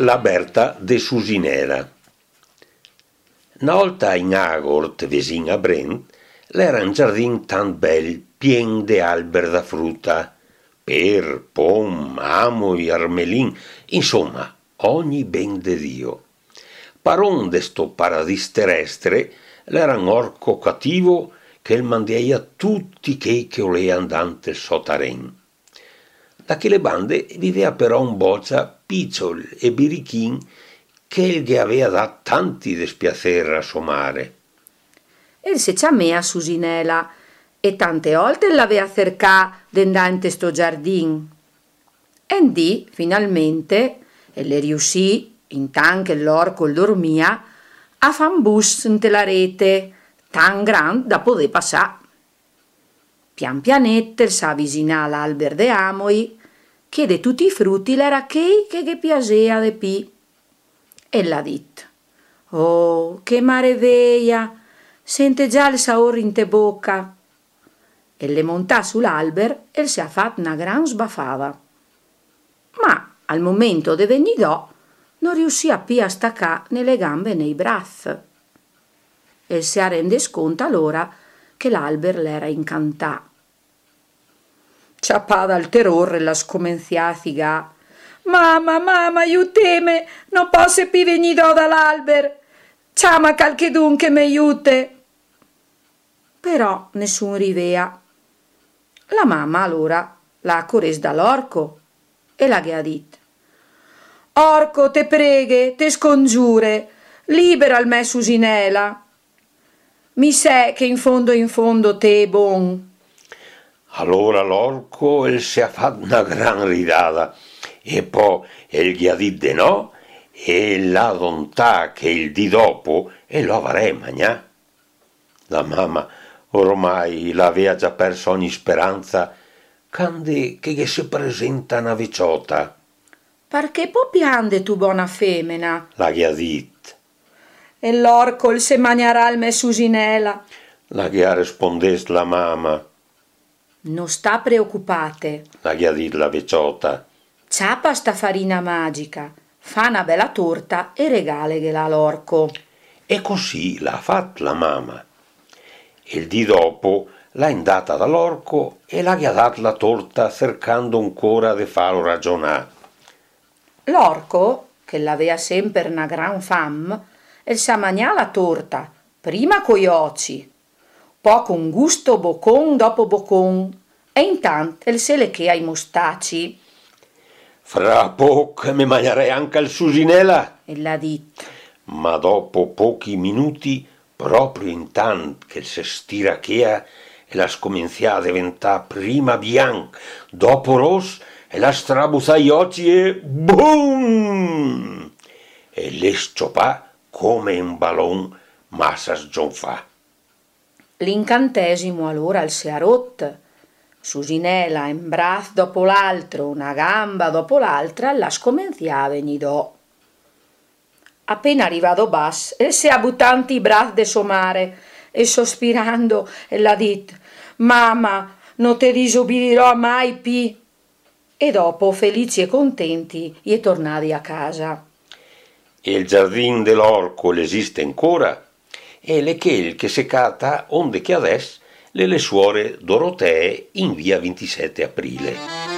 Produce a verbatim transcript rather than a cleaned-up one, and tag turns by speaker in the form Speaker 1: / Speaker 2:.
Speaker 1: La Berta de Susinera. Una volta in Agort, vesin a Brent, l'era un giardin tan bel, pien de alber da frutta, per, pom, amoi, armelin, insomma, ogni ben de Dio. Paron de sto paradis terrestre l'era un orco cattivo che il mandeia tutti che che olean dante sotaren. Da che le bande viveva però un boccia picciol e birichin che il ghe avea dat tanti despiacer a somare.
Speaker 2: E se ciamea Susinela e tante volte l'avea cercà d'andare sto giardin. E di finalmente, e le riuscì, intanto che l'orco dormia, a fa un bus in la rete, tan gran da poter passare. Pian pianette s'avvicinà all'alber de amoi, che de tutti i frutti l'era chei che ghe piasea de pi. E l'ha dit: «Oh, che maraviglia! Sente già il sapore in te bocca!» E le montà sull'alber e si ha fatta una gran sbafava. Ma al momento de venidò non riuscì a più a staccare nelle gambe e nei bracci. E si rende sconto allora che l'alber l'era incantà. Ciappà dal terrore la scomenzià a figà. «Mamma, mamma, aiuteme, non posso più venire dall'alber, chiama qualchedun che mi aiute!» Però nessun rivea. La mamma allora l'ha accores dall'orco e la ghe ha dit: «Orco, te preghe, te scongiure, libera il me Susinela. Mi sa che in fondo in fondo te è bon.»
Speaker 1: Allora l'orco el si ha fatto una gran ridata e poi el gli ha dit de no e la volontà che il di dopo e lo avrei mangià. La mamma ormai l'aveva già perso ogni speranza cande che ghe si presenta una vecchiota.
Speaker 2: «Perché può piande tu buona femmina?»
Speaker 1: La ghe ha dit.
Speaker 2: «E l'orco il se mangiarà il me Susinela.»
Speaker 1: La ghe ha rispondes la mamma.
Speaker 2: «Non sta preoccupate»,
Speaker 1: la ghe ha dit la vecchiota.
Speaker 2: «Ciappa sta farina magica, fa una bella torta e regaleghela all'orco.»
Speaker 1: E così l'ha fatta la mamma. Il di dopo l'ha andata dall'orco e l'ha dato la torta cercando ancora di farlo ragionare.
Speaker 2: L'orco, che l'aveva sempre una gran fam, e sa mangià la torta, prima coi occhi, poi con gusto boccon dopo boccon, e intanto il se le che ai mostaci.
Speaker 1: «Fra poco mi mangerei anche il Susinela!»
Speaker 2: E l'ha dit.
Speaker 1: Ma dopo pochi minuti, proprio intanto che si stirachea e la scominciava a diventare prima bianca, dopo rossa, e la strabuzza gli occhi e boom! E le sciopà come un ballon, ma sa sgionfà.
Speaker 2: L'incantesimo allora il si è rotto. Susinela, un braccio dopo l'altro, una gamba dopo l'altra, la scominciava a venidò. Appena arrivato bas, e si ha buttato i bracci de somare e sospirando e l'ha dit: «Mamma, non te disobbdirò mai pi.» E dopo, felici e contenti, gli è tornati a casa.
Speaker 1: E il giardin dell'orco esiste ancora, e le chel che secata onde che adesso le le suore Dorotee in via ventisette aprile.